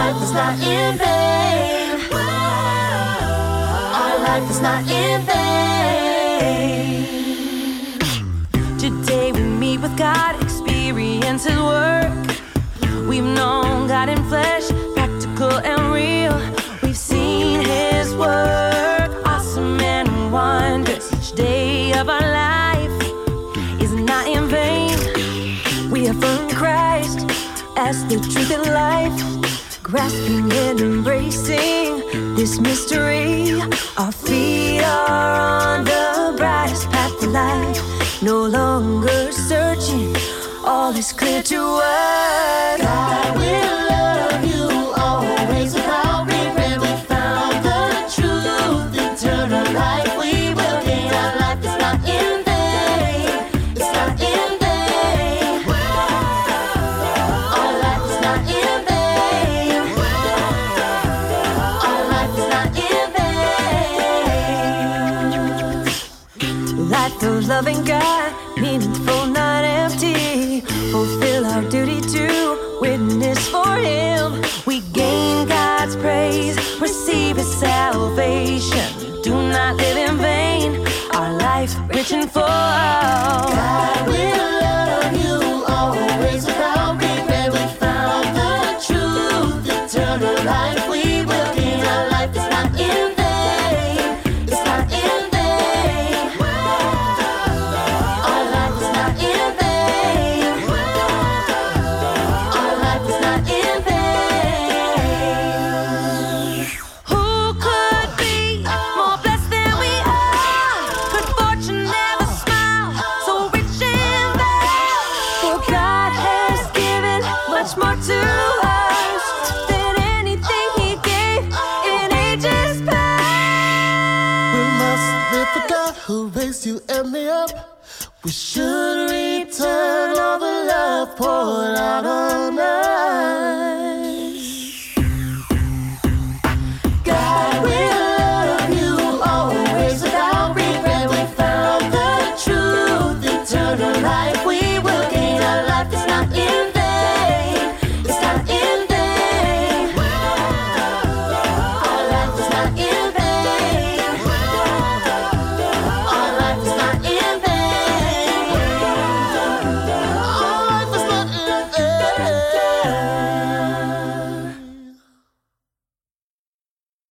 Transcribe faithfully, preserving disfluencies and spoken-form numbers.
life is not in vain. Our life is not in vain. Today we meet with God, experience His work. We've known God in flesh, practical and real. We've seen His work, awesome and wondrous. Each day of our life is not in vain. We affirm Christ as the truth in life, grasping and embracing this mystery. Our feet are on the brightest path to life, no longer searching, all is clear to us. God will love you always without regret. We found the truth, eternal life we will gain. Our life is not in vain, it's not in vain. Our life is not in vain. Our life is not in vain. Life of loving God, meaningful, not empty. Fulfill our duty to witness for Him. We gain God's praise, receive His salvation. Do not live in vain, our life rich and full. God will love you always without regret. We found the truth, eternal life we will gain. Our life is not in vain, it's not in vain. Our life is not in vain. Our life is not in vain. Who could be more blessed than we are? Could fortune never smile so rich and vast? For God has given much more to us than anything He gave in ages past. We must live for God who raised you and me up. We should